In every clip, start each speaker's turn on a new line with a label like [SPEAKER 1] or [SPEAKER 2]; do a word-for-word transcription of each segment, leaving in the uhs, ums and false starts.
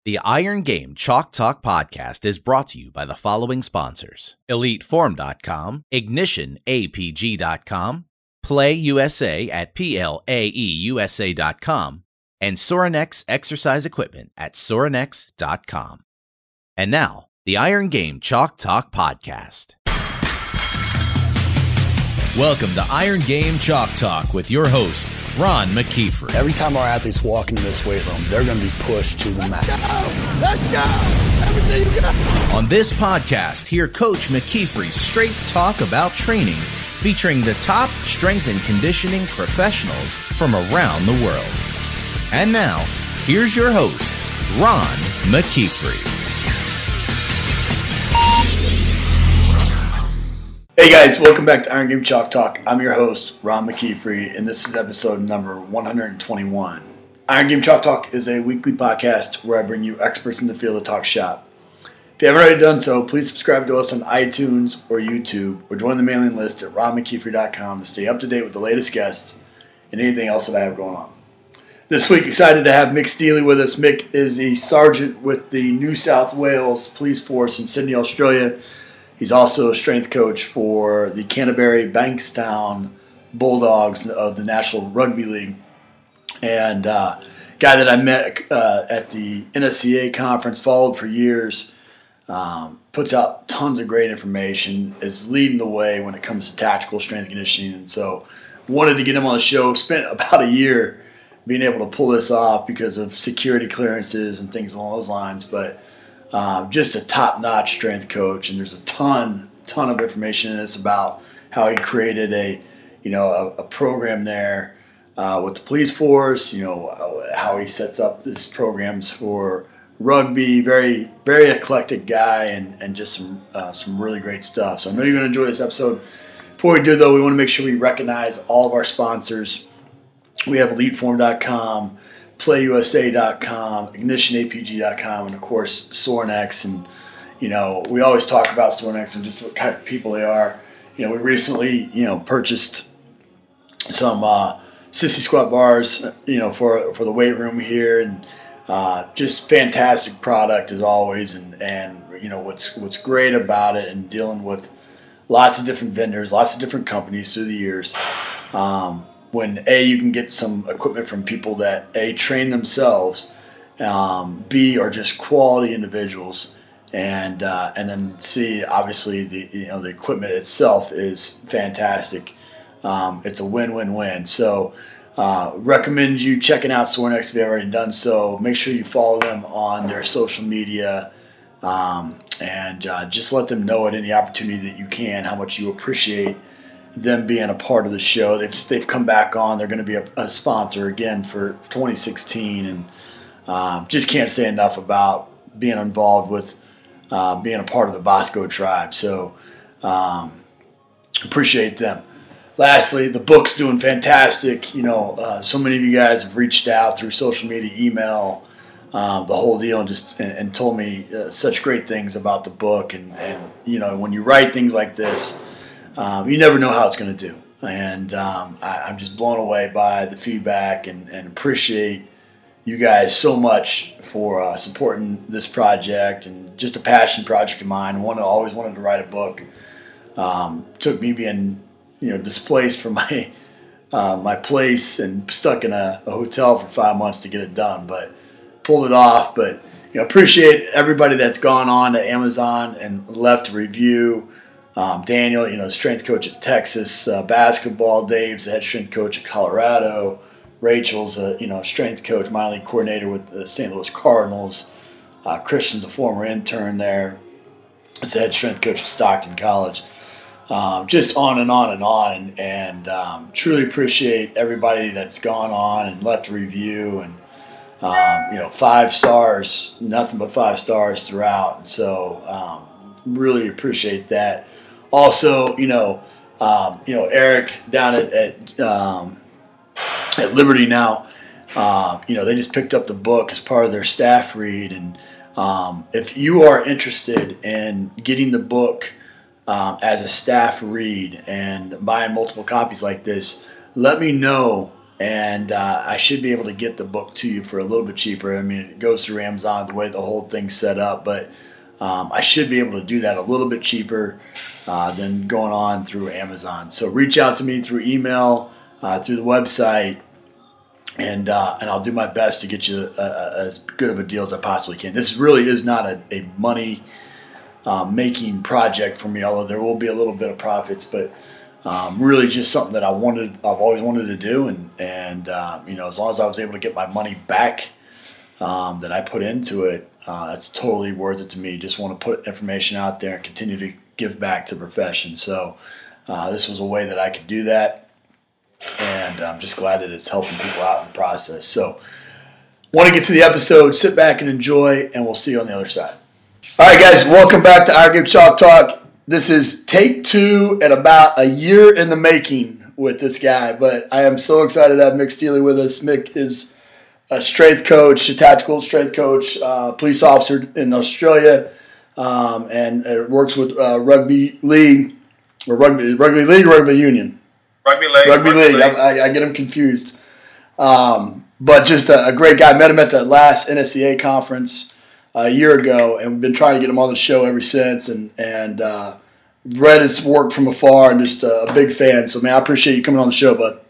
[SPEAKER 1] The Iron Game Chalk Talk podcast is brought to you by the following sponsors: Elite Form dot com, Ignition A P G dot com, Play U S A at P L A E U S A dot com, and Sorinex Exercise Equipment at Sorinex dot com. And now, the Iron Game Chalk Talk podcast. Welcome to Iron Game Chalk Talk with your host, Ron McKeefer.
[SPEAKER 2] Every time our athletes walk into this weight room, they're going to be pushed to the max.
[SPEAKER 3] Let's go! Let's go! Everything you got!
[SPEAKER 1] On this podcast, hear Coach McKeefer's straight talk about training, featuring the top strength and conditioning professionals from around the world. And now, here's your host, Ron McKeefer.
[SPEAKER 2] Hey guys, welcome back to Iron Game Chalk Talk. I'm your host, Ron McKeefer, and this is episode number one hundred twenty-one. Iron Game Chalk Talk is a weekly podcast where I bring you experts in the field to talk shop. If you haven't already done so, please subscribe to us on iTunes or YouTube, or join the mailing list at ron mckeefer dot com to stay up to date with the latest guests and anything else that I have going on. This week, excited to have Mick Steely with us. Mick is a sergeant with the New South Wales Police Force in Sydney, Australia. He's also a strength coach for the Canterbury Bankstown Bulldogs of the National Rugby League. And uh, guy that I met uh, at the N S C A conference, followed for years, um, puts out tons of great information, is leading the way when it comes to tactical strength conditioning. And so wanted to get him on the show. Spent about a year being able to pull this off because of security clearances and things along those lines. But Um, just a top-notch strength coach, and there's a ton, ton of information in this about how he created a, you know, a, a program there uh, with the police force. You know, how he sets up these programs for rugby. Very, very eclectic guy, and and just some uh, some really great stuff. So I know you're going to enjoy this episode. Before we do, though, we want to make sure we recognize all of our sponsors. We have Elite Form dot com, Play U S A dot com, Ignition A P G dot com, and of course Sorinex. And you know, we always talk about Sorinex and just what kind of people they are. You know, we recently, you know, purchased some uh, sissy squat bars, you know, for for the weight room here, and uh, just fantastic product as always. And and you know, what's what's great about it, and dealing with lots of different vendors, lots of different companies through the years. Um, When A, you can get some equipment from people that A, train themselves, um, B, are just quality individuals, and uh, and then C, obviously the you know the equipment itself is fantastic. Um, it's a win-win-win. So uh, recommend you checking out Sorinex if you haven't already done so. Make sure you follow them on their social media, um, and uh, just let them know at any opportunity that you can how much you appreciate them being a part of the show. They've they've come back on. They're going to be a, a sponsor again for twenty sixteen, and uh, just can't say enough about being involved with uh, being a part of the Bosco tribe. So um, appreciate them. Lastly, the book's doing fantastic. You know, uh, so many of you guys have reached out through social media, email, uh, the whole deal, and just and, and told me uh, such great things about the book. And, and you know, when you write things like this, Um, you never know how it's going to do, and um, I, I'm just blown away by the feedback, and, and appreciate you guys so much for uh, supporting this project, and just a passion project of mine. One, I always wanted to write a book. Um, took me being, you know, displaced from my uh, my place and stuck in a, a hotel for five months to get it done, but pulled it off. But you know, appreciate everybody that's gone on to Amazon and left a review. Um, Daniel, you know, strength coach at Texas uh, basketball. Dave's the head strength coach at Colorado. Rachel's a, you know, strength coach, minor league coordinator with the Saint Louis Cardinals. Uh, Christian's a former intern there. He's the head strength coach at Stockton College. Um, just on and on and on. And, and um, truly appreciate everybody that's gone on and left a review. And, um, you know, five stars, nothing but five stars throughout. And so um, really appreciate that. Also, you know, um, you know, Eric down at at, um, at Liberty now, uh, you know, they just picked up the book as part of their staff read. And um, if you are interested in getting the book um, as a staff read and buying multiple copies like this, let me know and uh, I should be able to get the book to you for a little bit cheaper. I mean, it goes through Amazon the way the whole thing's set up, but um, I should be able to do that a little bit cheaper uh, than going on through Amazon. So reach out to me through email, uh, through the website, and uh, and I'll do my best to get you a, a, as good of a deal as I possibly can. This really is not a, a money uh, making project for me, although there will be a little bit of profits, but Um, really just something that I wanted, I've always wanted to do, and, and uh, you know, as long as I was able to get my money back um, that I put into it, uh, that's totally worth it to me. Just want to put information out there and continue to give back to the profession. So uh, this was a way that I could do that, and I'm just glad that it's helping people out in the process. So want to get to the episode, sit back and enjoy, and we'll see you on the other side. All right, guys, welcome back to Iron Game Chalk Talk. This is take two and about a year in the making with this guy, but I am so excited to have Mick Steely with us. Mick is a strength coach, a tactical strength coach, uh, police officer in Australia, um, and uh, works with uh, rugby league, or rugby, rugby league or rugby union?
[SPEAKER 4] Rugby league.
[SPEAKER 2] Rugby, rugby league. league. I, I get them confused. Um, but just a, a great guy. Met him at the last N S C A conference a year ago, and we've been trying to get him on the show ever since, and and uh, read his work from afar, and just a big fan. So, man, I appreciate you coming on the show, bud.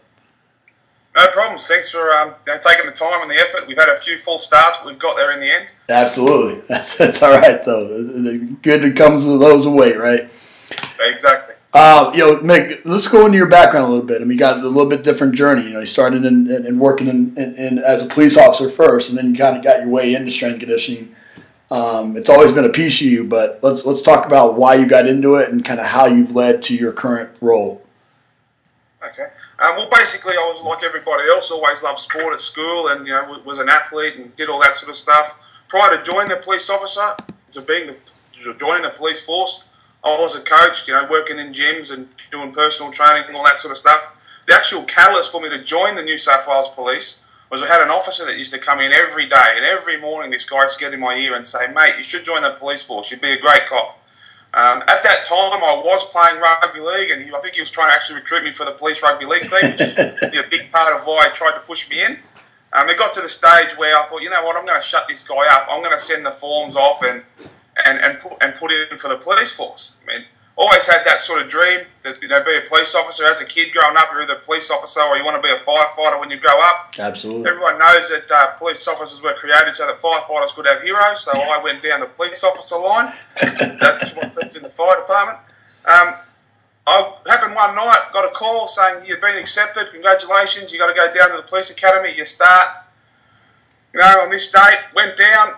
[SPEAKER 4] No problems. Thanks for um, you know, taking the time and the effort. We've had a few false starts, but we've got there in the end.
[SPEAKER 2] Absolutely. That's, that's all right, though. Good that comes with those away, right?
[SPEAKER 4] Exactly.
[SPEAKER 2] Uh, you know, Mick, let's go into your background a little bit. I mean, you got a little bit different journey. You know, you started in, in, in working in, in, in as a police officer first, and then you kind of got your way into strength conditioning. Um, it's always been a piece of you, but let's let's talk about why you got into it and kind of how you've led to your current role.
[SPEAKER 4] Okay. Um, well, basically, I was like everybody else, always loved sport at school, and you know, was an athlete and did all that sort of stuff. Prior to joining the police officer, to being the joining the police force, I was a coach, you know, working in gyms and doing personal training and all that sort of stuff. The actual catalyst for me to join the New South Wales Police was I had an officer that used to come in every day, and every morning this guy used to get in my ear and say, mate, you should join the police force, you'd be a great cop. Um, at that time, I was playing rugby league, and he, I think he was trying to actually recruit me for the police rugby league team, which is a big part of why he tried to push me in. Um, it got to the stage where I thought, you know what, I'm going to shut this guy up. I'm going to send the forms off and and and put, and put it in for the police force. I mean, always had that sort of dream that, you know, be a police officer. As a kid growing up, you're either a police officer or you want to be a firefighter when you grow up.
[SPEAKER 2] Absolutely.
[SPEAKER 4] Everyone knows that uh, police officers were created so that firefighters could have heroes, so I went down the police officer line. That's what fits in the fire department. Um, I happened one night, got a call saying you've been accepted, congratulations, you got to go down to the police academy, you start, you know, on this date. Went down.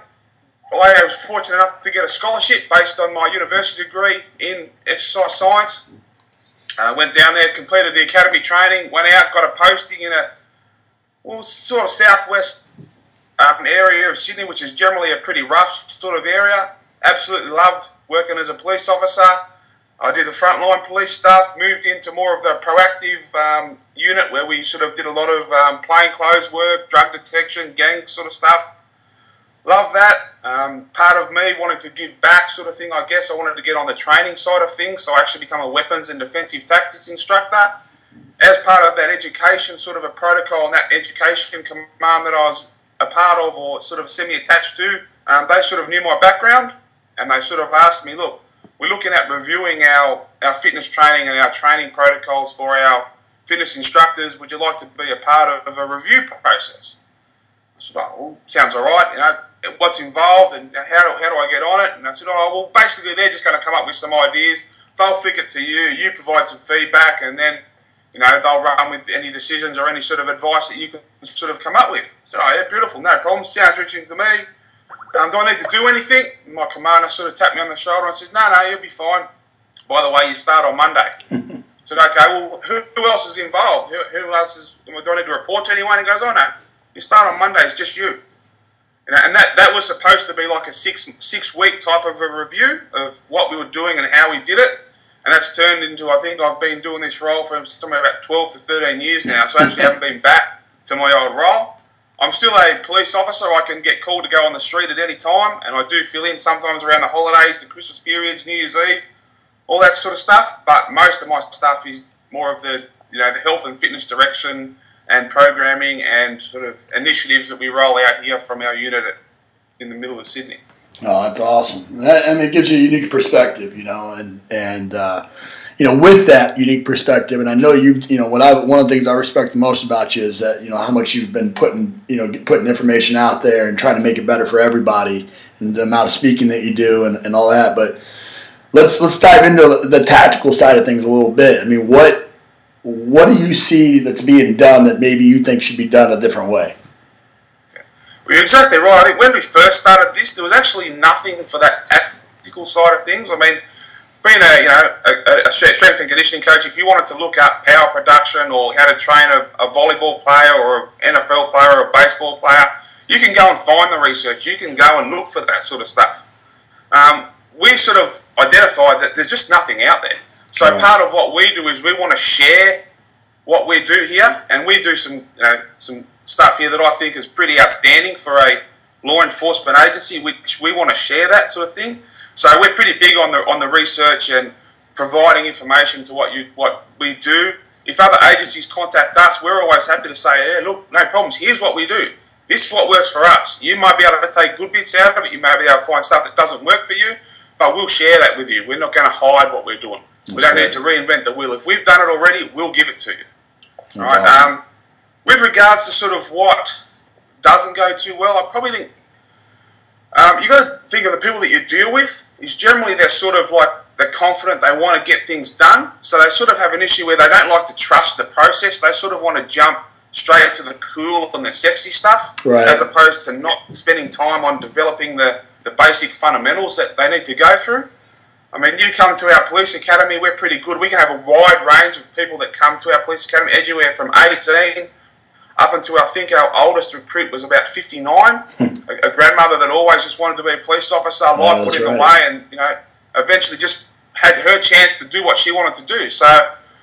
[SPEAKER 4] I was fortunate enough to get a scholarship based on my university degree in exercise science. Uh, went down there, completed the academy training, went out, got a posting in a well, sort of southwest um, area of Sydney, which is generally a pretty rough sort of area. Absolutely loved working as a police officer. I did the frontline police stuff, moved into more of the proactive um, unit where we sort of did a lot of um, plainclothes work, drug detection, gang sort of stuff. Love that. Um, part of me wanted to give back sort of thing, I guess. I wanted to get on the training side of things, so I actually become a weapons and defensive tactics instructor. As part of that education, sort of a protocol and that education command that I was a part of or sort of semi-attached to, um, they sort of knew my background, and they sort of asked me, look, we're looking at reviewing our, our fitness training and our training protocols for our fitness instructors. Would you like to be a part of a review process? I said, oh, well, sounds all right, you know. What's involved and how do, how do I get on it? And I said, oh, well, basically they're just going to come up with some ideas. They'll flick it to you. You provide some feedback, and then, you know, they'll run with any decisions or any sort of advice that you can sort of come up with. I said, oh, yeah, beautiful, no problem. Sounds interesting to me. Um, do I need to do anything? And my commander sort of tapped me on the shoulder and says, no, no, you'll be fine. By the way, you start on Monday. I said, okay, well, who, who else is involved? Who, who else is, do I need to report to anyone? He goes, oh, no, you start on Monday, it's just you. And that, that was supposed to be like a six six week type of a review of what we were doing and how we did it. And that's turned into, I think I've been doing this role for somewhere about twelve to thirteen years now, so I actually haven't been back to my old role. I'm still a police officer. I can get called to go on the street at any time, and I do fill in sometimes around the holidays, the Christmas periods, New Year's Eve, all that sort of stuff. But most of my stuff is more of the, you know, the health and fitness direction, and programming and sort of initiatives that we roll out here from our unit at, in the middle of Sydney.
[SPEAKER 2] Oh, that's awesome. That, I mean, it gives you a unique perspective, you know, and, and uh, you know, with that unique perspective, and I know you, you know, what I, one of the things I respect the most about you is that, you know, how much you've been putting, you know, putting information out there and trying to make it better for everybody, and the amount of speaking that you do and, and all that. But let's let's dive into the tactical side of things a little bit. I mean, what what do you see that's being done that maybe you think should be done a different way?
[SPEAKER 4] Okay. Well, you're exactly right. I think when we first started this, there was actually nothing for that tactical side of things. I mean, being a you know a, a strength and conditioning coach, if you wanted to look up power production or how to train a, a volleyball player or an N F L player or a baseball player, you can go and find the research. You can go and look for that sort of stuff. Um, we sort of identified that there's just nothing out there. So right. Part of what we do is we want to share what we do here, and we do some you know some stuff here that I think is pretty outstanding for a law enforcement agency, which we want to share that sort of thing. So we're pretty big on the on the research and providing information to what you what we do. If other agencies contact us, we're always happy to say, yeah, look, no problems. Here's what we do. This is what works for us. You might be able to take good bits out of it. You may be able to find stuff that doesn't work for you, but we'll share that with you. We're not going to hide what we're doing. That's we don't great. Need to reinvent the wheel. If we've done it already, we'll give it to you. That's all right. Awesome. Um, with regards to sort of what doesn't go too well, I probably think um, you got to think of the people that you deal with. Is generally they're sort of like they're confident, they want to get things done, so they sort of have an issue where they don't like to trust the process. They sort of want to jump straight to the cool and the sexy stuff, right. As opposed to not spending time on developing the, the basic fundamentals that they need to go through. I mean, you come to our police academy, we're pretty good. We can have a wide range of people that come to our police academy, anywhere from eighteen up until I think our oldest recruit was about fifty-nine, a, a grandmother that always just wanted to be a police officer. Life oh, got in right. the way, and you know, eventually just had her chance to do what she wanted to do. So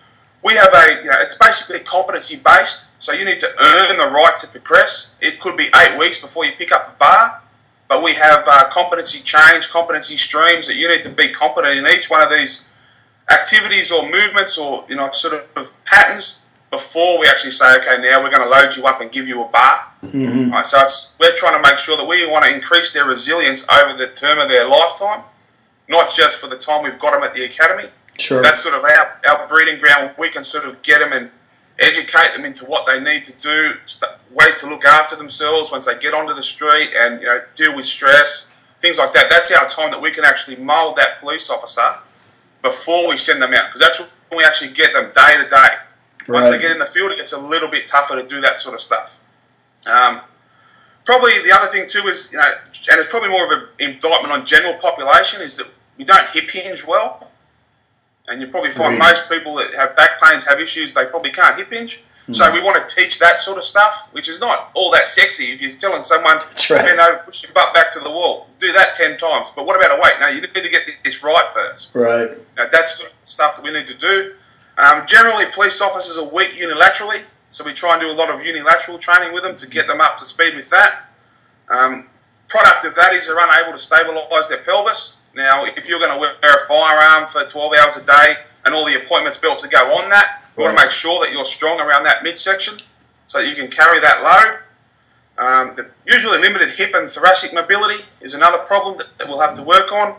[SPEAKER 4] we have a, you know, it's basically competency based. So you need to earn the right to progress. It could be eight weeks before you pick up a bar. But we have uh, competency change, competency streams that you need to be competent in each one of these activities or movements or you know sort of patterns before we actually say, okay, now we're going to load you up and give you a bar. Mm-hmm. Right, so it's, we're trying to make sure that we want to increase their resilience over the term of their lifetime, not just for the time we've got them at the academy.
[SPEAKER 2] Sure.
[SPEAKER 4] That's sort of our, our breeding ground. We can sort of get them and educate them into what they need to do, st- ways to look after themselves once they get onto the street and you know deal with stress, things like that. That's our time that we can actually mould that police officer before we send them out, because that's when we actually get them day to day. Once right. they get in the field, it gets a little bit tougher to do that sort of stuff. Um, probably the other thing too is, you know, and it's probably more of an indictment on general population, is that we don't hip hinge well. And you probably find mm. most people that have back pains, have issues, they probably can't hip hinge. Mm. So we want to teach that sort of stuff, which is not all that sexy. If you're telling someone, right. you know, push your butt back to the wall, do that ten times. But what about a weight? No, you need to get this right first.
[SPEAKER 2] Right.
[SPEAKER 4] Now, that's sort of stuff that we need to do. Um, generally, police officers are weak unilaterally, so we try and do a lot of unilateral training with them to get them up to speed with that. Um, product of that is they're unable to stabilise their pelvis. Now, if you're going to wear a firearm for twelve hours a day and all the appointments belts that go on that, we want to make sure that you're strong around that midsection so that you can carry that load. Um, the usually limited hip and thoracic mobility is another problem that, that we'll have to work on.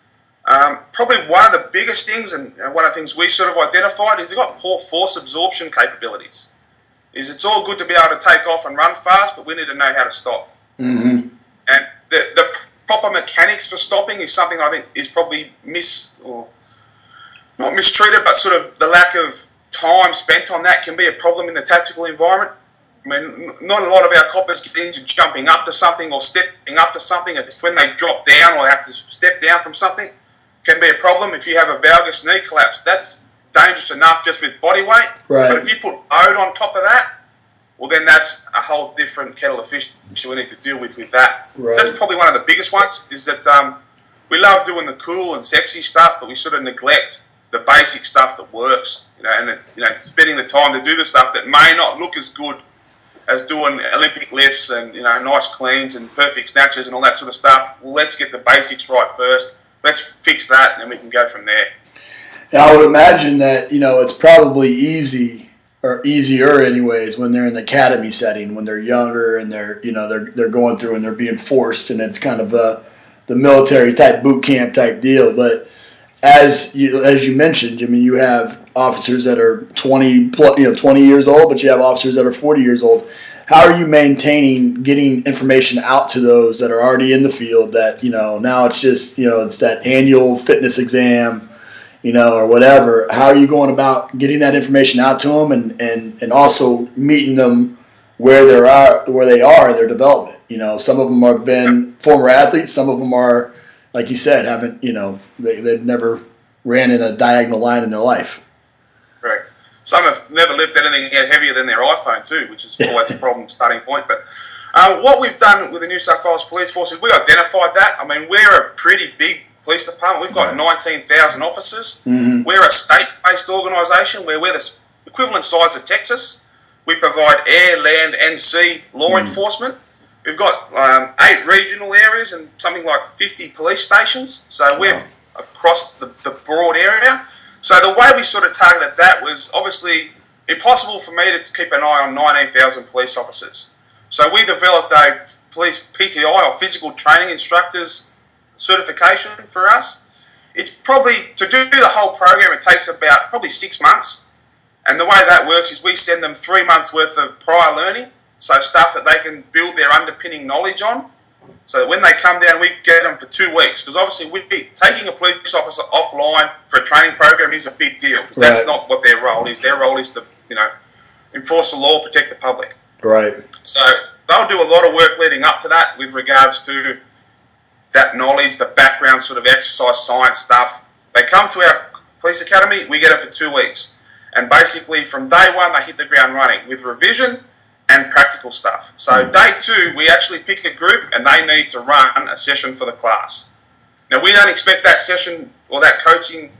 [SPEAKER 4] Um, probably one of the biggest things, and one of the things we sort of identified, is they've got poor force absorption capabilities. Is it's all good to be able to take off and run fast, but we need to know how to stop.
[SPEAKER 2] Mm-hmm.
[SPEAKER 4] And the, the proper mechanics for stopping is something I think is probably mis or not mistreated, but sort of the lack of time spent on that can be a problem in the tactical environment. I mean, not a lot of our coppers get into jumping up to something or stepping up to something. It's when they drop down or they have to step down from something. Can be a problem. If you have a valgus knee collapse, that's dangerous enough just with body weight.
[SPEAKER 2] Right.
[SPEAKER 4] But if you put load on top of that, well, then that's a whole different kettle of fish we need to deal with with that.
[SPEAKER 2] Right.
[SPEAKER 4] So that's probably one of the biggest ones, is that um, we love doing the cool and sexy stuff, but we sort of neglect the basic stuff that works. You know, and you know, spending the time to do the stuff that may not look as good as doing Olympic lifts and you know nice cleans and perfect snatches and all that sort of stuff. Well, let's get the basics right first. Let's fix that, and then we can go from there.
[SPEAKER 2] Now, I would imagine that, you know, it's probably easy or easier anyways when they're in the academy setting, when they're younger and they're you know they're they're going through and they're being forced, and it's kind of a the military type boot camp type deal. But as you as you mentioned, I mean, you have officers that are twenty plus, you know twenty years old, but you have officers that are forty years old. How are you maintaining getting information out to those that are already in the field that, you know, now it's just, you know, it's that annual fitness exam, you know, or whatever? How are you going about getting that information out to them and, and, and also meeting them where they are, where they are in their development? You know, some of them have been former athletes. Some of them are, like you said, haven't, you know, they, they've never ran in a diagonal line in their life.
[SPEAKER 4] Correct. Some have never lifted anything heavier than their iPhone too, which is always a problem starting point. But uh, what we've done with the New South Wales Police Force is we identified that. I mean, we're a pretty big police department. We've got nineteen thousand officers. Mm-hmm. We're a state-based organisation where we're the equivalent size of Texas. We provide air, land and sea law mm-hmm. enforcement. We've got um, eight regional areas and something like fifty police stations. So we're wow. across the, the broad area. So the way we sort of targeted that was obviously impossible for me to keep an eye on nineteen thousand police officers. So we developed a police P T I, or physical training instructors certification for us. It's probably, to do the whole program, it takes about probably six months. And the way that works is we send them three months worth of prior learning, so stuff that they can build their underpinning knowledge on. So when they come down, we get them for two weeks. Because obviously, we, taking a police officer offline for a training program is a big deal. Right. That's not what their role is. Their role is to, you know, enforce the law, protect the public.
[SPEAKER 2] Right.
[SPEAKER 4] So they'll do a lot of work leading up to that with regards to that knowledge, the background sort of exercise science stuff. They come to our police academy, we get them for two weeks. And basically, from day one, they hit the ground running with revision and practical stuff. So mm. day two, we actually pick a group and they need to run a session for the class. Now, we don't expect that session or that coaching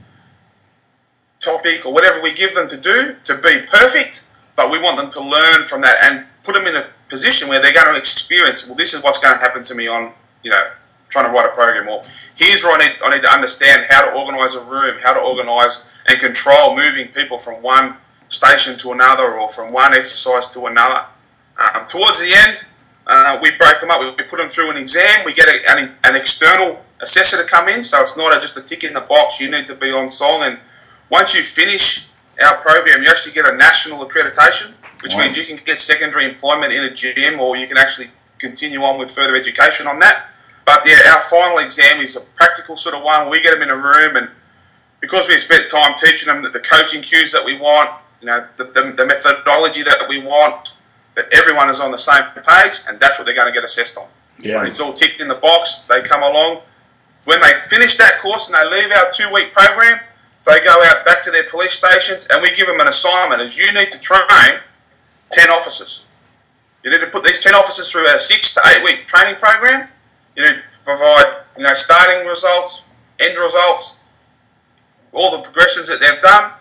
[SPEAKER 4] topic or whatever we give them to do to be perfect, but we want them to learn from that and put them in a position where they're going to experience, well, this is what's going to happen to me on, you know, trying to write a program, or here's where I need, I need to understand how to organise a room, how to organise and control moving people from one station to another or from one exercise to another. Um, towards the end, uh, we break them up. We, we put them through an exam. We get a, an, an external assessor to come in, so it's not a, just a tick in the box. You need to be on song. And once you finish our program, you actually get a national accreditation, which wow. means you can get secondary employment in a gym, or you can actually continue on with further education on that. But yeah, our final exam is a practical sort of one. We get them in a room, and because we've spent time teaching them that the coaching cues that we want, you know, the, the, the methodology that we want, that everyone is on the same page, and that's what they're going to get assessed on. Yeah. It's all ticked in the box. They come along. When they finish that course and they leave our two-week program, they go out back to their police stations, and we give them an assignment as you need to train ten officers. You need to put these ten officers through a six to eight-week training program. You need to provide, you know, starting results, end results, all the progressions that they've done,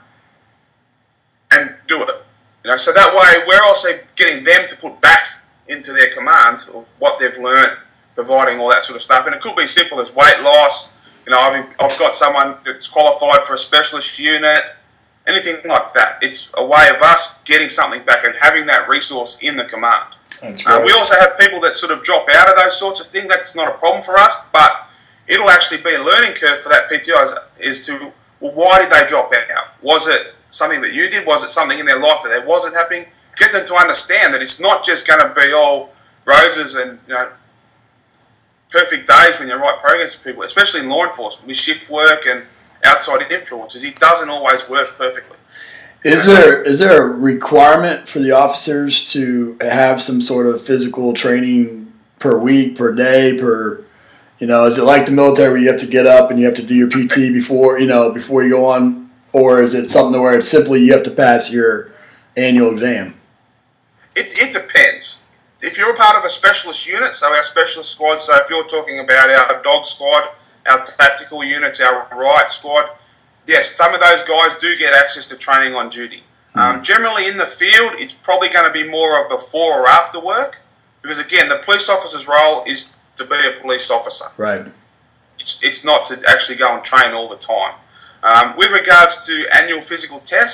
[SPEAKER 4] and do it. You know, so that way we're also getting them to put back into their commands of what they've learnt, providing all that sort of stuff. And it could be simple as weight loss. You know, I mean, I've got someone that's qualified for a specialist unit, anything like that. It's a way of us getting something back and having that resource in the command. That's right. Uh, we also have people that sort of drop out of those sorts of things. That's not a problem for us, but it'll actually be a learning curve for that P T I is to, well, why did they drop out? Was it something that you did? Was it something in their life that they wasn't happening? Get them to understand that it's not just going to be all roses and, you know, perfect days when you write programs for people, especially in law enforcement with shift work and outside influences. It doesn't always work perfectly.
[SPEAKER 2] Is there is there a requirement for the officers to have some sort of physical training per week, per day, per, you know, is it like the military where you have to get up and you have to do your P T before, you know, before you go on, or is it something where it's simply you have to pass your annual exam?
[SPEAKER 4] It, it depends. If you're a part of a specialist unit, so our specialist squad, so if you're talking about our dog squad, our tactical units, our riot squad, yes, some of those guys do get access to training on duty. Mm. Um, generally in the field, it's probably going to be more of before or after work, because again, the police officer's role is to be a police officer.
[SPEAKER 2] Right.
[SPEAKER 4] It's it's not to actually go and train all the time. Um, with regards to annual physical tests,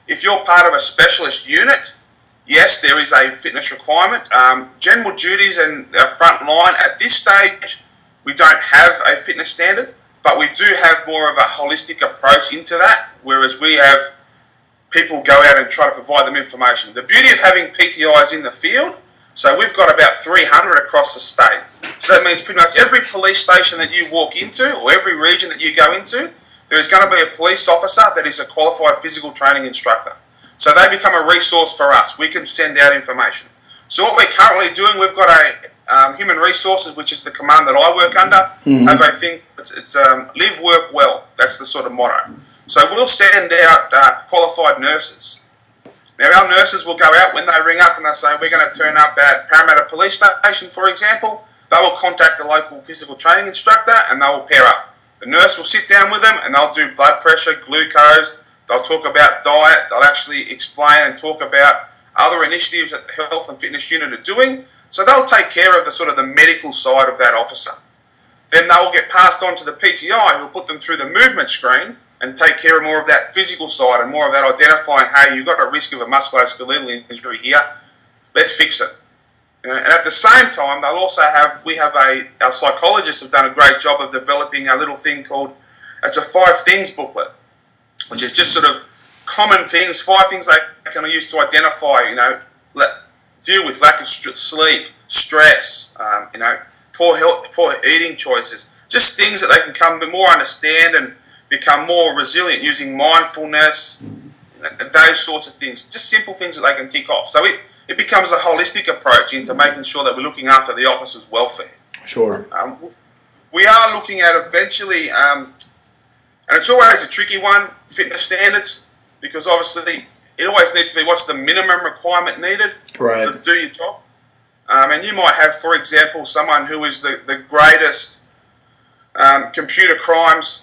[SPEAKER 4] if you're part of a specialist unit, yes, there is a fitness requirement. Um, general duties and our front line, at this stage, we don't have a fitness standard, but we do have more of a holistic approach into that, whereas we have people go out and try to provide them information. The beauty of having P T Is in the field, so we've got about three hundred across the state. So that means pretty much every police station that you walk into, or every region that you go into, there is going to be a police officer that is a qualified physical training instructor. So they become a resource for us. We can send out information. So what we're currently doing, we've got a um, human resources, which is the command that I work under, mm-hmm. have a thing, it's, it's um, live, work well. That's the sort of motto. So we'll send out uh, qualified nurses. Now our nurses will go out when they ring up and they say, we're going to turn up at Parramatta Police Station, for example. They will contact the local physical training instructor and they will pair up. The nurse will sit down with them and they'll do blood pressure, glucose, they'll talk about diet, they'll actually explain and talk about other initiatives that the health and fitness unit are doing. So they'll take care of the sort of the medical side of that officer. Then they will get passed on to the P T I who'll put them through the movement screen and take care of more of that physical side and more of that identifying, hey, you've got a risk of a musculoskeletal injury here, let's fix it. You know, and at the same time, they'll also have, we have a, our psychologists have done a great job of developing a little thing called, it's a five things booklet, which is just sort of common things, five things they can use to identify, you know, let, deal with lack of st- sleep, stress, um, you know, poor health, poor eating choices, just things that they can come to more understand and become more resilient using mindfulness, and those sorts of things, just simple things that they can tick off. So it, it becomes a holistic approach into making sure that we're looking after the officer's welfare.
[SPEAKER 2] Sure.
[SPEAKER 4] Um, we are looking at eventually, um, and it's always a tricky one, fitness standards, because obviously it always needs to be what's the minimum requirement needed
[SPEAKER 2] right.
[SPEAKER 4] to do your job. Um, and you might have, for example, someone who is the, the greatest um, computer crimes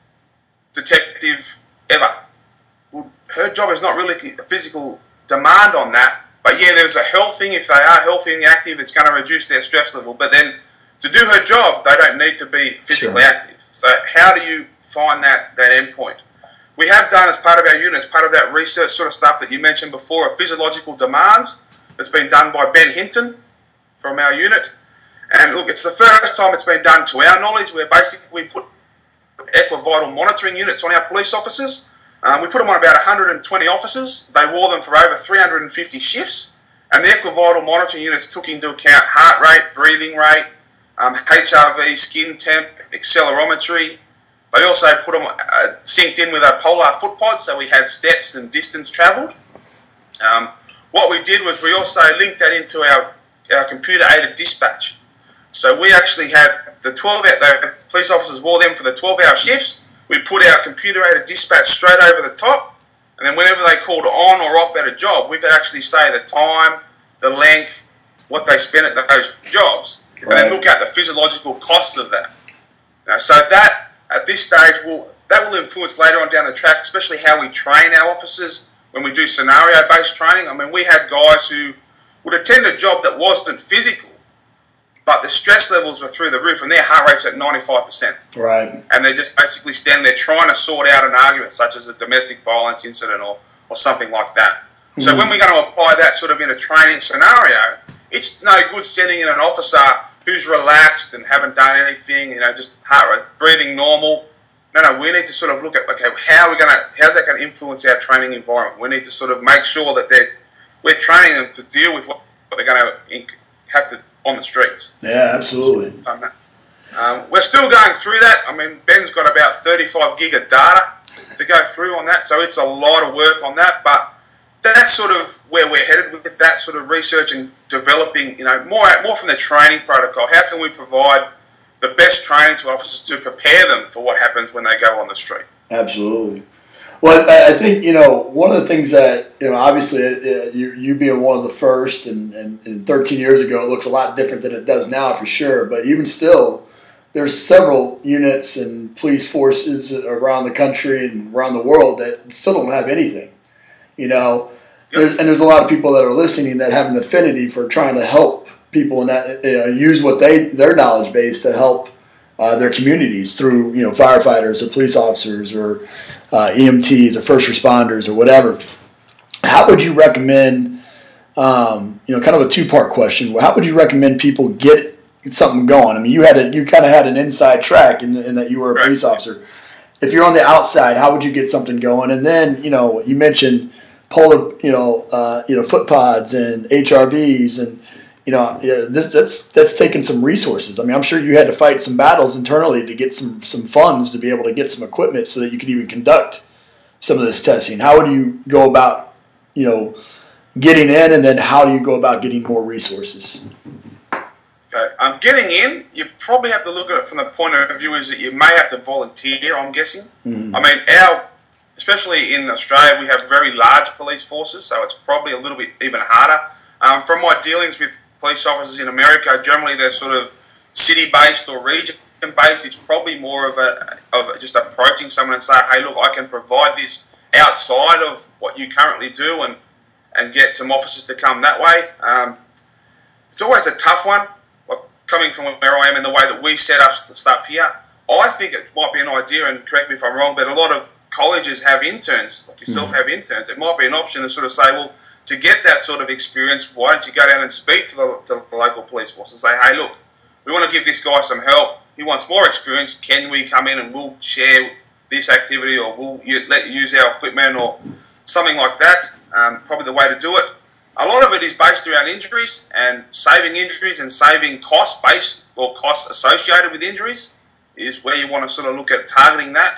[SPEAKER 4] detective ever. Well, her job is not really a physical demand on that, but yeah, there's a health thing. If they are healthy and active, it's going to reduce their stress level. But then to do her job, they don't need to be physically sure. active. So how do you find that, that end point? We have done as part of our unit, as part of that research sort of stuff that you mentioned before, of physiological demands that's been done by Ben Hinton from our unit. And look, it's the first time it's been done to our knowledge, where basically we put equivital monitoring units on our police officers. Um, we put them on about one hundred twenty officers. They wore them for over three hundred fifty shifts. And the equivital monitoring units took into account heart rate, breathing rate, um, H R V, skin temp, accelerometry. They also put them uh, synced in with a polar foot pod, so we had steps and distance travelled. Um, what we did was we also linked that into our, our computer-aided dispatch. So we actually had the twelve hour, the police officers wore them for the twelve hour shifts. We put our computer-aided dispatch straight over the top, and then whenever they called on or off at a job, we could actually say the time, the length, what they spent at those jobs, right. and then look at the physiological costs of that. Now, so that, at this stage, will that will influence later on down the track, especially how we train our officers when we do scenario-based training. I mean, we had guys who would attend a job that wasn't physical, but the stress levels were through the roof and their heart rate's at ninety-five percent.
[SPEAKER 2] Right.
[SPEAKER 4] And they're just basically standing there trying to sort out an argument, such as a domestic violence incident or, or something like that. Mm-hmm. So when we're going to apply that sort of in a training scenario, it's no good sending in an officer who's relaxed and haven't done anything, you know, just heart rate, breathing normal. No, no, we need to sort of look at, okay, how are we going to, how's that going to influence our training environment? We need to sort of make sure that they're, we're training them to deal with what they're going to have to on the streets.
[SPEAKER 2] Yeah, absolutely.
[SPEAKER 4] Um, we're still going through that. I mean, Ben's got about thirty-five gig of data to go through on that, so it's a lot of work on that, but that's sort of where we're headed with that sort of research and developing, you know, more more from the training protocol. How can we provide the best training to officers to prepare them for what happens when they go on the street?
[SPEAKER 2] Absolutely. Well, I think, you know, one of the things that, you know, obviously uh, you, you being one of the first and, and, and thirteen years ago, it looks a lot different than it does now for sure. But even still, there's several units and police forces around the country and around the world that still don't have anything, you know. There's, and there's a lot of people that are listening that have an affinity for trying to help people and that uh, use what they their knowledge base to help uh, their communities through, you know, firefighters or police officers or uh, E M Ts or first responders or whatever. how would you recommend, um, you know, kind of a two-part question. How would you recommend people get something going? I mean, you had a, you kind of had an inside track in, the, in that you were a police officer. If you're on the outside, how would you get something going? And then, you know, you mentioned polar, you know, uh, you know, foot pods and H R Vs, and you know, yeah, this, that's that's taking some resources. I mean, I'm sure you had to fight some battles internally to get some some funds to be able to get some equipment so that you could even conduct some of this testing. How would you go about, you know, getting in, and then how do you go about getting more resources?
[SPEAKER 4] Okay, um, getting in, you probably have to look at it from the point of view is that you may have to volunteer, I'm guessing. Mm-hmm. I mean, our, especially in Australia, we have very large police forces, so it's probably a little bit even harder. Um, from my dealings with police officers in America, generally they're sort of city-based or region-based. It's probably more of a of just approaching someone and say, hey, look, I can provide this outside of what you currently do, and, and get some officers to come that way. Um, it's always a tough one. Coming from where I am and the way that we set up stuff here, I think it might be an idea, and correct me if I'm wrong, but a lot of colleges have interns, like yourself mm. have interns. It might be an option to sort of say, well, to get that sort of experience, why don't you go down and speak to the, to the local police force and say, hey, look, we want to give this guy some help. He wants more experience. Can we come in and we'll share this activity, or we'll let you use our equipment, or something like that? Um, probably the way to do it. A lot of it is based around injuries and saving injuries and saving costs based or costs associated with injuries is where you want to sort of look at targeting that.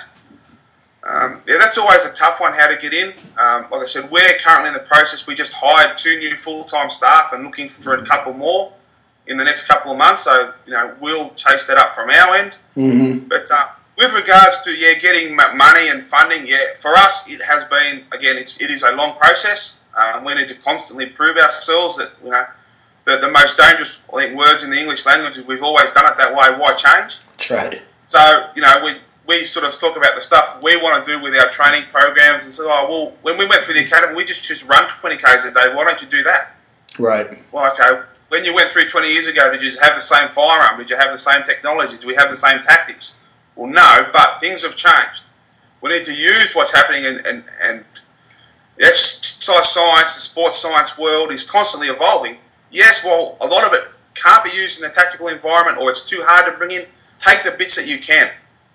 [SPEAKER 4] Um, yeah, that's always a tough one, how to get in. Um, like I said, we're currently in the process. We just hired two new full-time staff and looking for a couple more in the next couple of months. So, you know, we'll chase that up from our end. Mm-hmm. But uh, with regards to, yeah, getting money and funding, yeah, for us, it has been, again, it's, it is a long process. Um, we need to constantly prove ourselves that, you know, the, the most dangerous, I think, words in the English language is we've always done it that way, why change?
[SPEAKER 2] That's right.
[SPEAKER 4] So, you know, we, we sort of talk about the stuff we want to do with our training programs and say, oh, well, when we went through the academy, we just, just run twenty kays a day. Why don't you do that?
[SPEAKER 2] Right.
[SPEAKER 4] Well, okay, when you went through twenty years ago, did you have the same firearm? Did you have the same technology? Do we have the same tactics? Well, no, but things have changed. We need to use what's happening, and, and, and the exercise science, the sports science world is constantly evolving. Yes, well, a lot of it can't be used in a tactical environment, or it's too hard to bring in. Take the bits that you can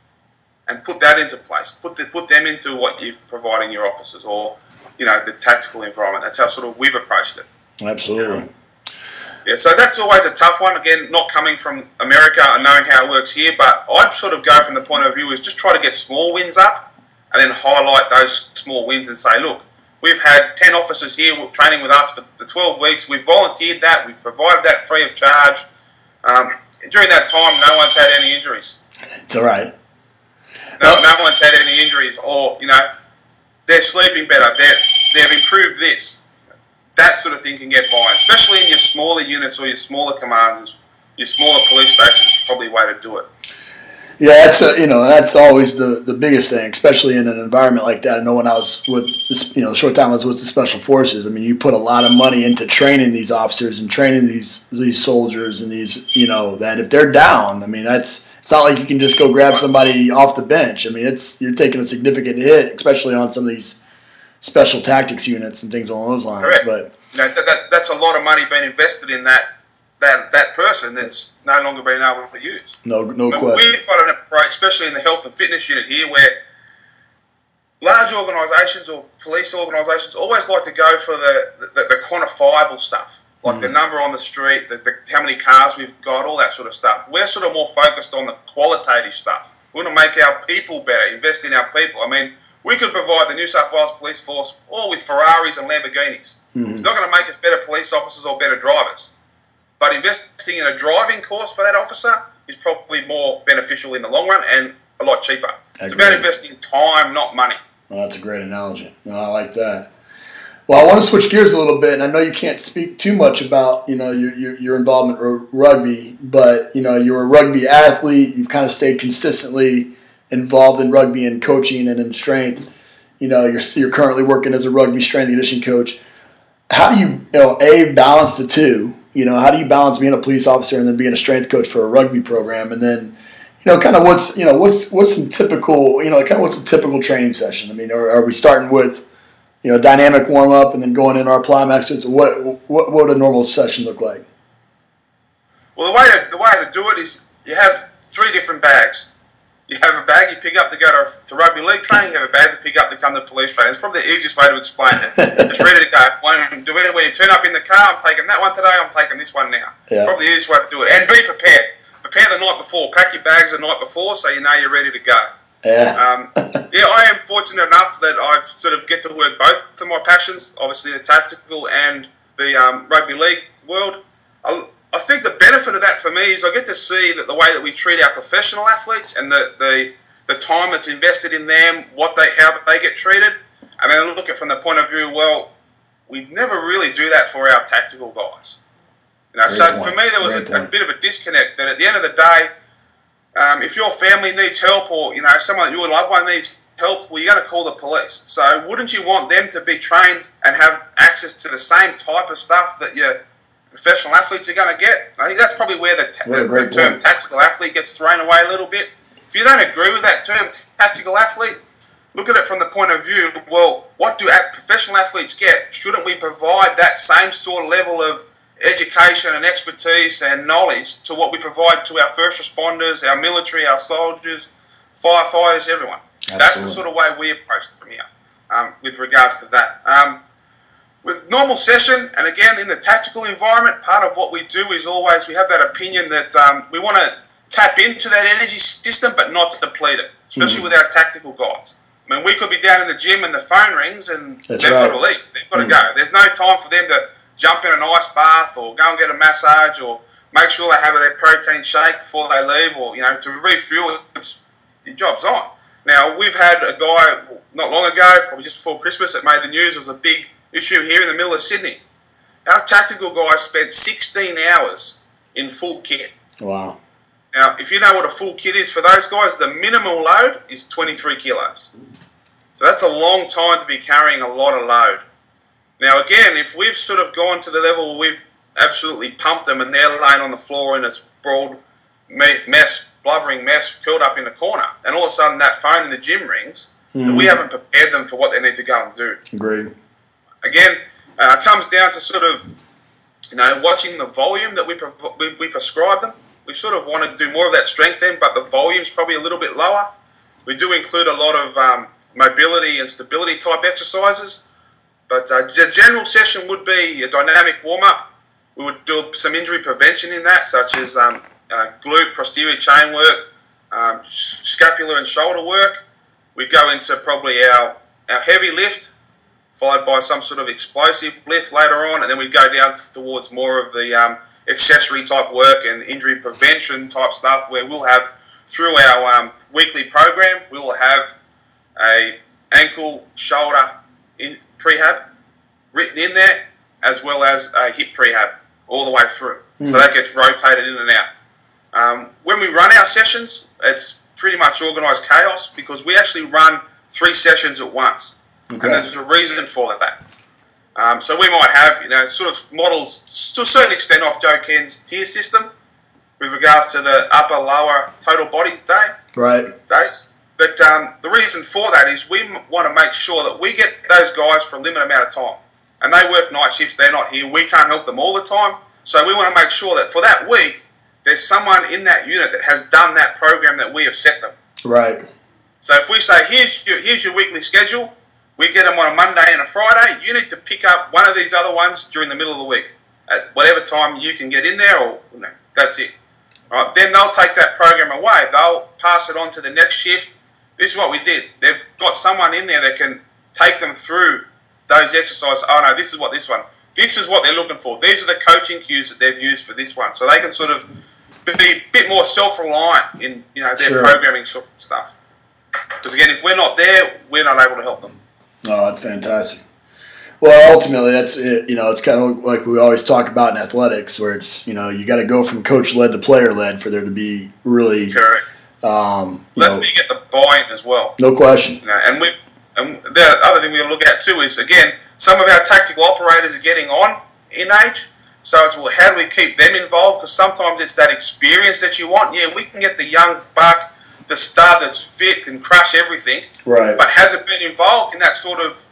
[SPEAKER 4] and put that into place. Put the, put them into what you're providing your officers, or, you know, the tactical environment. That's how sort of we've approached it.
[SPEAKER 2] Absolutely.
[SPEAKER 4] Yeah, so that's always a tough one. Again, not coming from America and knowing how it works here, but I'd sort of go from the point of view is just try to get small wins up and then highlight those small wins and say, look, we've had ten officers here training with us for the twelve weeks. We've volunteered that. We've provided that free of charge. Um, during that time, no one's had any injuries.
[SPEAKER 2] It's all right.
[SPEAKER 4] No, no one's had any injuries, or, you know, they're sleeping better. They're, they've improved this. That sort of thing can get by, especially in your smaller units or your smaller commands. Your smaller police stations is probably the way to do it.
[SPEAKER 2] Yeah, that's a, you know, that's always the, the biggest thing, especially in an environment like that. I know when I was with this, you know, the short time I was with the Special Forces, I mean, you put a lot of money into training these officers and training these these soldiers and these, you know, that if they're down, I mean, that's it's not like you can just go grab somebody off the bench. I mean, it's you're taking a significant hit, especially on some of these special tactics units and things along those lines.
[SPEAKER 4] Correct.
[SPEAKER 2] But
[SPEAKER 4] you know, that, that that's a lot of money being invested in that. That, that person that's no longer being able to use.
[SPEAKER 2] No, no
[SPEAKER 4] but
[SPEAKER 2] question.
[SPEAKER 4] We've got an approach, especially in the health and fitness unit here, where large organisations or police organisations always like to go for the, the, the quantifiable stuff, like mm. the number on the street, the, the, how many cars we've got, all that sort of stuff. We're sort of more focused on the qualitative stuff. We want to make our people better, invest in our people. I mean, we could provide the New South Wales Police Force all with Ferraris and Lamborghinis. Mm. It's not going to make us better police officers or better drivers. But investing in a driving course for that officer is probably more beneficial in the long run and a lot cheaper. It's about investing time, not money.
[SPEAKER 2] Well, that's a great analogy. No, I like that. Well, I want to switch gears a little bit, and I know you can't speak too much about, you know, your your, your involvement with rugby, but, you know, you're a rugby athlete. You've kind of stayed consistently involved in rugby and coaching and in strength. You know, you're you're currently working as a rugby strength and conditioning coach. How do you, you know, A, balance the two? You know, how do you balance being a police officer and then being a strength coach for a rugby program? And then, you know, kind of what's, you know, what's what's some typical, you know, kind of what's a typical training session? I mean, are, are we starting with, you know, dynamic warm up and then going into our plyometrics? exercises? What what what would a normal session look like?
[SPEAKER 4] Well, the way to, the way to do it is you have three different bags. You have a bag you pick up to go to, to rugby league training. You have a bag to pick up to come to police training. It's probably the easiest way to explain it. It's ready to go. When, when you turn up in the car, I'm taking that one today, I'm taking this one now.
[SPEAKER 2] Yeah.
[SPEAKER 4] Probably the easiest way to do it. And be prepared. Prepare the night before. Pack your bags the night before so you know you're ready to go.
[SPEAKER 2] Yeah.
[SPEAKER 4] Um, yeah, I am fortunate enough that I sort of get to work both of my passions, obviously the tactical and the um, rugby league world. I, I think the benefit of that for me is I get to see that the way that we treat our professional athletes and the, the, the time that's invested in them, what they how they get treated, and then look at it from the point of view, well, we never really do that for our tactical guys. You know, so for me there was a, a bit of a disconnect that at the end of the day, um, if your family needs help or you know someone your loved one needs help, well, you're going to call the police. So wouldn't you want them to be trained and have access to the same type of stuff that your professional athletes are going to get? I think that's probably where the, ta- the, the term point. tactical athlete gets thrown away a little bit. If you don't agree with that term tactical athlete, look at it from the point of view, well, what do professional athletes get? Shouldn't we provide that same sort of level of education and expertise and knowledge to what we provide to our first responders, our military, our soldiers, firefighters, everyone? Absolutely. That's the sort of way we approach it from here um, with regards to that. Um, with normal session, and again, in the tactical environment, part of what we do is always, we have that opinion that um, we want to tap into that energy system, but not to deplete it, especially mm-hmm. with our tactical guys. I mean, we could be down in the gym and the phone rings and That's they've right. got to leave. They've got mm-hmm. to go. There's no time for them to jump in an ice bath or go and get a massage or make sure they have their protein shake before they leave or, you know, to refuel. It's, your job's on. Now, we've had a guy not long ago, probably just before Christmas, that made the news. It was a big issue here in the middle of Sydney. Our tactical guys spent sixteen hours in full kit.
[SPEAKER 2] Wow.
[SPEAKER 4] Now, if you know what a full kit is for those guys, the minimum load is twenty-three kilos. So that's a long time to be carrying a lot of load. Now, again, if we've sort of gone to the level where we've absolutely pumped them and they're laying on the floor in a sprawled mess, blubbering mess, curled up in the corner, and all of a sudden that phone in the gym rings, mm. that we haven't prepared them for what they need to go and do.
[SPEAKER 2] Agreed.
[SPEAKER 4] Again, uh, it comes down to sort of, you know, watching the volume that we, pre- we, we prescribe them. We sort of want to do more of that strength end, but the volume's probably a little bit lower. We do include a lot of um, mobility and stability type exercises, but uh, the general session would be a dynamic warm-up. We would do some injury prevention in that, such as um, uh, glute, posterior chain work, um, scapular and shoulder work. We go into probably our, our heavy lift, followed by some sort of explosive lift later on, and then we go down towards more of the um, accessory type work and injury prevention type stuff, where we'll have, through our um, weekly program, we'll have a ankle, shoulder in prehab written in there, as well as a hip prehab all the way through. Mm. So that gets rotated in and out. Um, when we run our sessions, it's pretty much organised chaos because we actually run three sessions at once. Okay. And there's a reason for that. Um, so we might have, you know, sort of models to a certain extent off Joe Ken's tier system with regards to the upper, lower total body day
[SPEAKER 2] right.
[SPEAKER 4] days. But um, the reason for that is we want to make sure that we get those guys for a limited amount of time. And they work night shifts, they're not here. We can't help them all the time. So we want to make sure that for that week, there's someone in that unit that has done that program that we have set them.
[SPEAKER 2] Right.
[SPEAKER 4] So if we say, here's your, here's your weekly schedule, we get them on a Monday and a Friday. You need to pick up one of these other ones during the middle of the week at whatever time you can get in there, or you know, that's it. All right, then they'll take that program away. They'll pass it on to the next shift. This is what we did. They've got someone in there that can take them through those exercises. Oh no, this is what this one. This is what they're looking for. These are the coaching cues that they've used for this one, so they can sort of be a bit more self-reliant in you know their sure. programming sort of stuff. Because again, if we're not there, we're not able to help them.
[SPEAKER 2] Oh, that's fantastic. Well, ultimately, that's it. You know, it's kind of like we always talk about in athletics, where it's you know you got to go from coach-led to player-led for there to be really.
[SPEAKER 4] Correct.
[SPEAKER 2] Um,
[SPEAKER 4] Let's be get the buy-in as well.
[SPEAKER 2] No question.
[SPEAKER 4] You know, and we, and the other thing we look at too is again, some of our tactical operators are getting on in age. So it's well, how do we keep them involved? Because sometimes it's that experience that you want. Yeah, we can get the young buck. The star that's fit can crush everything,
[SPEAKER 2] right?
[SPEAKER 4] But hasn't been involved in that sort of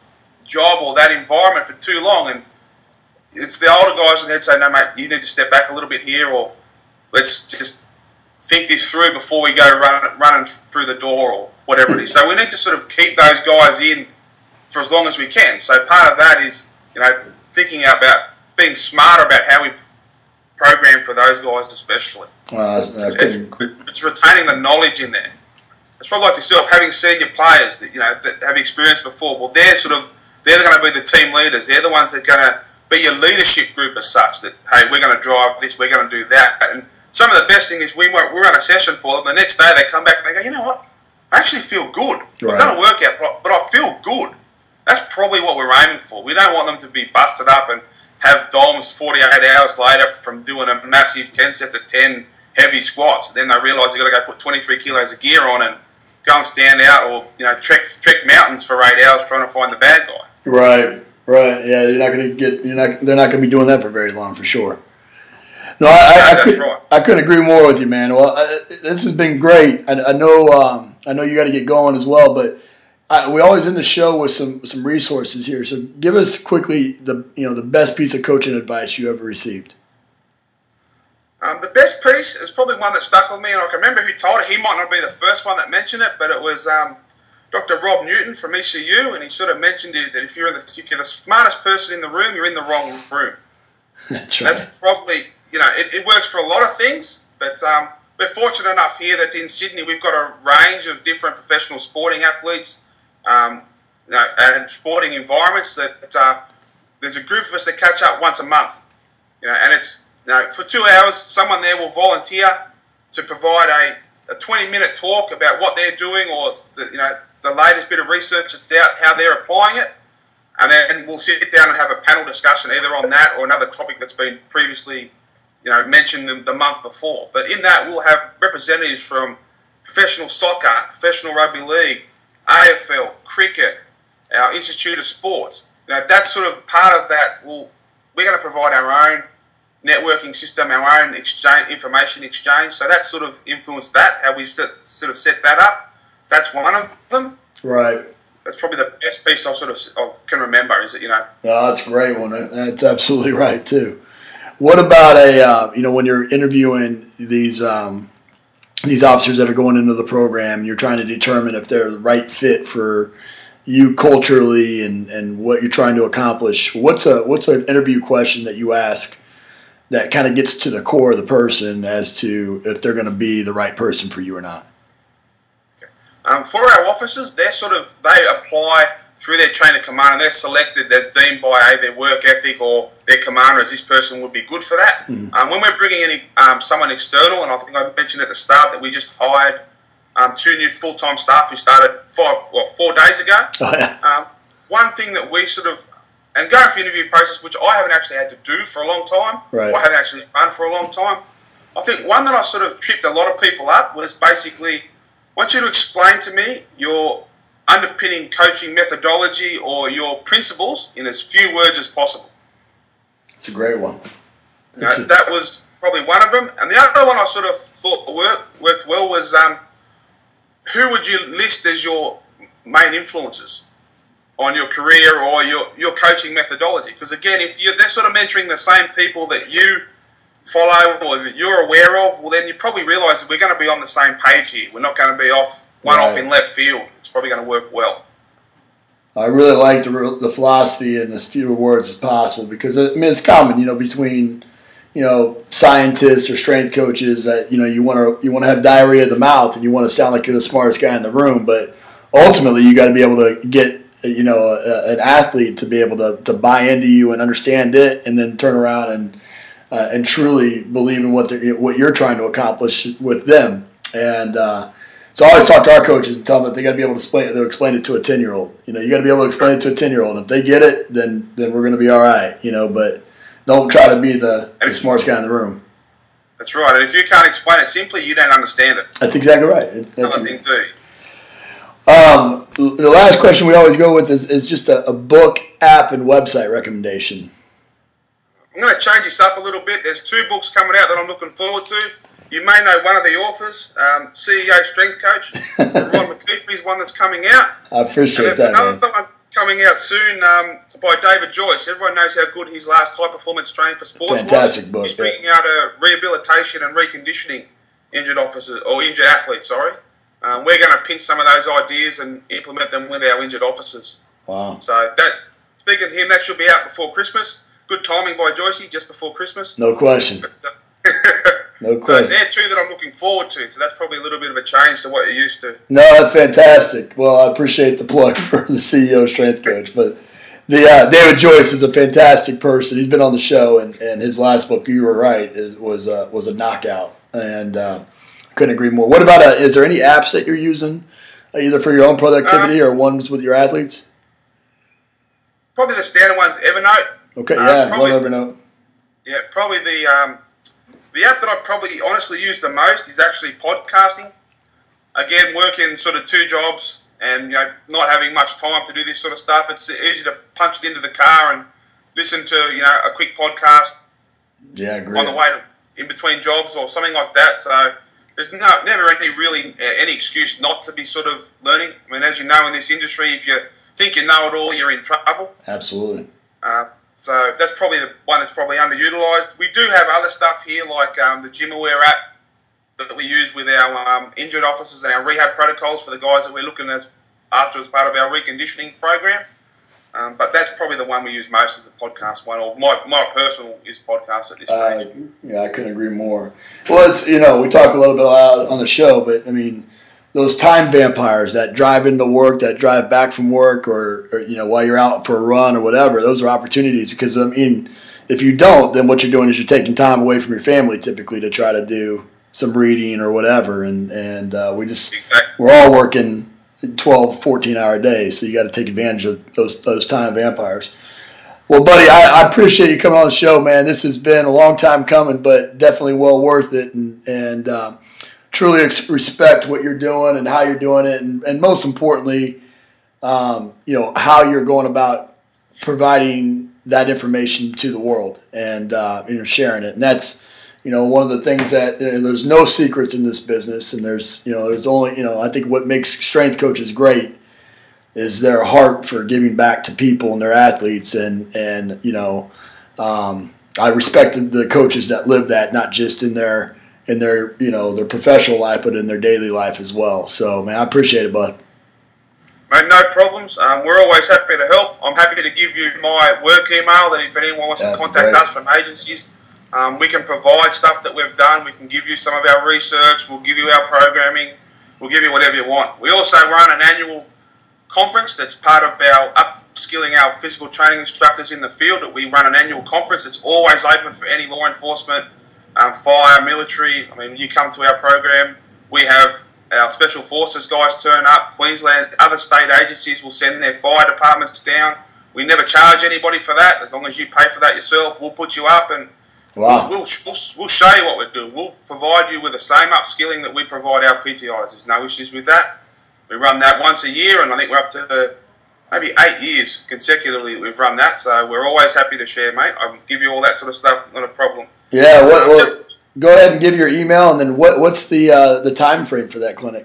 [SPEAKER 4] job or that environment for too long, and it's the older guys that say, no, mate, you need to step back a little bit here, or let's just think this through before we go run, running through the door or whatever it is. So we need to sort of keep those guys in for as long as we can. So part of that is, you know, thinking about being smarter about how we program for those guys especially.
[SPEAKER 2] Uh,
[SPEAKER 4] it's, it's, it's retaining the knowledge in there. It's probably like yourself, having senior players that, you know, that have experienced before. Well, they're sort of, they're going to be the team leaders. They're the ones that are going to be your leadership group as such, that, hey, we're going to drive this, we're going to do that. And some of the best thing is we went, we run a session for them. The next day they come back and they go, you know what? I actually feel good.
[SPEAKER 2] Right.
[SPEAKER 4] I've done a workout, but I feel good. That's probably what we're aiming for. We don't want them to be busted up and have D O M S forty-eight hours later from doing a massive ten sets of ten heavy squats. Then they realise you've got to go put twenty-three kilos of gear on and go and stand out, or, you know, trek trek mountains for eight hours trying to find the bad guy.
[SPEAKER 2] Right, right. Yeah, you're not going to get. You're not. They're not going to be doing that for very long, for sure. No, I, I,
[SPEAKER 4] no,
[SPEAKER 2] I,
[SPEAKER 4] that's
[SPEAKER 2] could,
[SPEAKER 4] right.
[SPEAKER 2] I couldn't agree more with you, man. Well, I, this has been great. I, I know. Um, I know you got to get going as well, but I, we always end the show with some some resources here. So give us quickly the you know the best piece of coaching advice you ever received.
[SPEAKER 4] Um, the best piece is probably one that stuck with me, and I can remember who told it. He might not be the first one that mentioned it, but it was um, Doctor Rob Newton from E C U, and he sort of mentioned it, that if you're, in the, if you're the smartest person in the room, you're in the wrong room.
[SPEAKER 2] That's right.
[SPEAKER 4] That's probably, you know, it, it works for a lot of things, but um, we're fortunate enough here that in Sydney we've got a range of different professional sporting athletes um, you know, and sporting environments that uh, there's a group of us that catch up once a month, you know, and it's, you know, for two hours, someone there will volunteer to provide a, a twenty-minute talk about what they're doing, or the, you know, the latest bit of research that's out, how they're applying it, and then we'll sit down and have a panel discussion either on that or another topic that's been previously, you know, mentioned the, the month before. But in that, we'll have representatives from professional soccer, professional rugby league, A F L, cricket, our Institute of Sports. You know, that's sort of part of that. We'll, we're going to provide our own networking system, our own exchange, information exchange. So that's sort of influenced that, how we've set, sort of set that up. That's one of them.
[SPEAKER 2] Right.
[SPEAKER 4] That's probably the best piece I sort of, of can remember, is that, you know.
[SPEAKER 2] No, that's a great one. That's absolutely right, too. What about a, uh, you know, when you're interviewing these um, these officers that are going into the program, you're trying to determine if they're the right fit for you culturally and, and what you're trying to accomplish. What's a what's an interview question that you ask that kind of gets to the core of the person as to if they're going to be the right person for you or not?
[SPEAKER 4] Okay. Um, for our officers, they're sort of, they apply through their chain of command, and they're selected as deemed by a, their work ethic or their commander as this person would be good for that. Mm-hmm. Um, when we're bringing in um, someone external, and I think I mentioned at the start that we just hired um, two new full-time staff who started five, what, four days ago.
[SPEAKER 2] Oh, yeah.
[SPEAKER 4] um, one thing that we sort of, and going through the interview process, which I haven't actually had to do for a long time,
[SPEAKER 2] right.
[SPEAKER 4] or I haven't actually run for a long time, I think one that I sort of tripped a lot of people up was basically, I want you to explain to me your underpinning coaching methodology or your principles in as few words as possible.
[SPEAKER 2] It's a great one.
[SPEAKER 4] You know, that was probably one of them. And the other one I sort of thought worked, worked well was um, who would you list as your main influences on your career or your, your coaching methodology? Because again, if you're, they're sort of mentoring the same people that you follow or that you're aware of, well then you probably realise that we're going to be on the same page here. We're not going to be off one right. off in left field. It's probably going to work well.
[SPEAKER 2] I really like the the philosophy in as few words as possible, because I mean it's common, you know, between you know scientists or strength coaches that you know you want to you want to have diarrhea of the mouth and you want to sound like you're the smartest guy in the room, but ultimately you got to be able to get you know a, an athlete to be able to, to buy into you and understand it, and then turn around and uh, and truly believe in what they're, what you're trying to accomplish with them. And uh, so I always talk to our coaches and tell them that they got to be able to explain, they'll explain it to a ten-year-old. You know, you got to be able to explain it to a ten-year-old. And if they get it, then then we're going to be all right. You know, but don't try to be the, the smartest guy in the room.
[SPEAKER 4] That's right. And if you can't explain it simply, you don't understand it.
[SPEAKER 2] That's exactly right. It's, that's
[SPEAKER 4] another thing too.
[SPEAKER 2] Um, the last question we always go with is, is just a, a book, app, and website recommendation.
[SPEAKER 4] I'm going to change this up a little bit. There's two books coming out that I'm looking forward to. You may know one of the authors, um, C E O Strength Coach, Ron McKeefery is one that's coming out.
[SPEAKER 2] I appreciate
[SPEAKER 4] and there's
[SPEAKER 2] that,
[SPEAKER 4] another
[SPEAKER 2] man.
[SPEAKER 4] one, coming out soon um, by David Joyce. Everyone knows how good his last High Performance Training for Sports
[SPEAKER 2] Fantastic
[SPEAKER 4] was.
[SPEAKER 2] book.
[SPEAKER 4] He's bringing out a rehabilitation and reconditioning injured officers or injured athletes. Sorry, um, we're going to pinch some of those ideas and implement them with our injured officers.
[SPEAKER 2] Wow.
[SPEAKER 4] So that, speaking of him, that should be out before Christmas. Good timing by Joycey, just before Christmas.
[SPEAKER 2] No question.
[SPEAKER 4] But, uh,
[SPEAKER 2] no
[SPEAKER 4] so
[SPEAKER 2] question.
[SPEAKER 4] they're two that I'm looking forward to. So that's probably a little bit of a change to what you're used to.
[SPEAKER 2] No, that's fantastic. Well, I appreciate the plug for the C E O strength coach. But the uh, David Joyce is a fantastic person. He's been on the show, and, and his last book, you were right, is, was uh, was a knockout. And uh, couldn't agree more. What about, uh, is there any apps that you're using, uh, either for your own productivity um, or ones with your athletes?
[SPEAKER 4] Probably the standard one's Evernote.
[SPEAKER 2] Okay,
[SPEAKER 4] uh,
[SPEAKER 2] yeah,
[SPEAKER 4] probably,
[SPEAKER 2] love Evernote.
[SPEAKER 4] Yeah, probably the um, the app that I probably honestly use the most is actually podcasting. Again, working sort of two jobs and you know not having much time to do this sort of stuff. It's easy to punch it into the car and listen to you know a quick podcast.
[SPEAKER 2] Yeah, great.
[SPEAKER 4] On the way to, in between jobs or something like that. So there's no, never any really uh, any excuse not to be sort of learning. I mean, as you know in this industry, if you think you know it all, you're in trouble.
[SPEAKER 2] Absolutely.
[SPEAKER 4] Uh, so that's probably the one that's probably underutilised. We do have other stuff here like um, the GymAware app that we use with our um, injured officers and our rehab protocols for the guys that we're looking as after as part of our reconditioning program. Um, but that's probably the one we use most as the podcast one, or my, my personal is podcast at this stage.
[SPEAKER 2] Uh, yeah, I couldn't agree more. Well, it's, you know, we talk a little bit loud on the show, but I mean, those time vampires that drive into work, that drive back from work, or, or you know, while you're out for a run or whatever, those are opportunities. Because I mean, if you don't, then what you're doing is you're taking time away from your family typically to try to do some reading or whatever, and and uh, we just
[SPEAKER 4] exactly.
[SPEAKER 2] we're all working twelve, fourteen hour days, so you got to take advantage of those those time vampires. Well, buddy, I, I appreciate you coming on the show, man. This has been a long time coming, but definitely well worth it, and and uh, truly respect what you're doing and how you're doing it, and, and most importantly, um, you know, how you're going about providing that information to the world and uh, you know, sharing it, and that's. You know, one of the things that uh, there's no secrets in this business, and there's, you know, there's only, you know, I think what makes strength coaches great is their heart for giving back to people and their athletes, and and you know, um, I respect the, the coaches that live that, not just in their in their you know their professional life, but in their daily life as well. So, man, I appreciate it, bud.
[SPEAKER 4] Mate, no problems. Um, we're always happy to help. I'm happy to give you my work email that if anyone wants
[SPEAKER 2] That'd
[SPEAKER 4] to contact
[SPEAKER 2] great.
[SPEAKER 4] us from agencies. Um, we can provide stuff that we've done. We can give you some of our research. We'll give you our programming. We'll give you whatever you want. We also run an annual conference that's part of our upskilling our physical training instructors in the field. We run an annual conference. It's always open for any law enforcement, um, fire, military. I mean, you come to our program, we have our special forces guys turn up. Queensland, other state agencies will send their fire departments down. We never charge anybody for that. As long as you pay for that yourself, we'll put you up and
[SPEAKER 2] Wow.
[SPEAKER 4] We'll, we'll, we'll show you what we do. We'll provide you with the same upskilling that we provide our P T Is. There's no issues with that. We run that once a year, and I think we're up to the, maybe eight years consecutively we've run that. So we're always happy to share, mate. I'll give you all that sort of stuff, not a problem.
[SPEAKER 2] Yeah, what,
[SPEAKER 4] um,
[SPEAKER 2] well,
[SPEAKER 4] just,
[SPEAKER 2] go ahead and give your email, and then what what's the uh, the time frame for that clinic?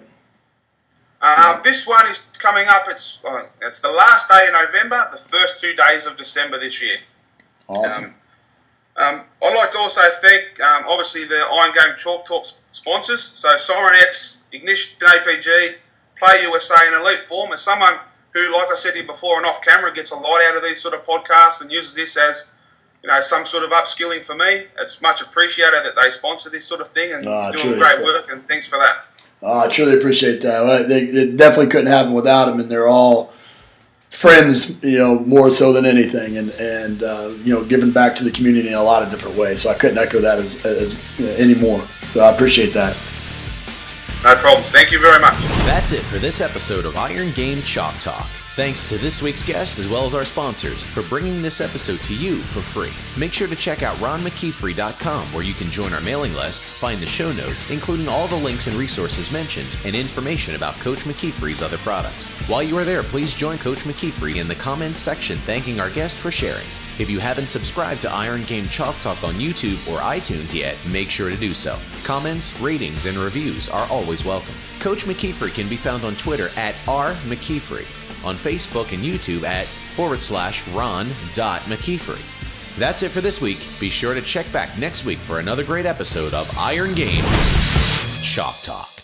[SPEAKER 4] Uh, this one is coming up. It's uh, it's the last day of November, the first two days of December this year.
[SPEAKER 2] Awesome.
[SPEAKER 4] Um, Um, I'd like to also thank, um, obviously, the Iron Game Chalk Talk sponsors. So, Siren X, Ignition A P G, Play U S A, and Elite Form. As someone who, like I said to you before and off camera, gets a lot out of these sort of podcasts and uses this as, you know, some sort of upskilling for me, it's much appreciated that they sponsor this sort of thing and
[SPEAKER 2] Oh,
[SPEAKER 4] doing
[SPEAKER 2] truly.
[SPEAKER 4] great work, and thanks for that.
[SPEAKER 2] Oh, I truly appreciate that. Well, They, it definitely couldn't happen without them, and they're all friends, you know, more so than anything, and and uh, you know, giving back to the community in a lot of different ways. So I couldn't echo that as, as you know, anymore. So I appreciate that.
[SPEAKER 4] No problem. Thank you very much.
[SPEAKER 1] That's it for this episode of Iron Game Chalk Talk. Thanks to this week's guest as well as our sponsors for bringing this episode to you for free. Make sure to check out ron mckeefrey dot com where you can join our mailing list, find the show notes, including all the links and resources mentioned, and information about Coach McKeefrey's other products. While you are there, please join Coach McKeefrey in the comments section thanking our guest for sharing. If you haven't subscribed to Iron Game Chalk Talk on YouTube or iTunes yet, make sure to do so. Comments, ratings, and reviews are always welcome. Coach McKeefrey can be found on Twitter at r mckeefrey. on Facebook and YouTube at forward slash Ron dot McKeefery. That's it for this week. Be sure to check back next week for another great episode of Iron Game Chalk Talk.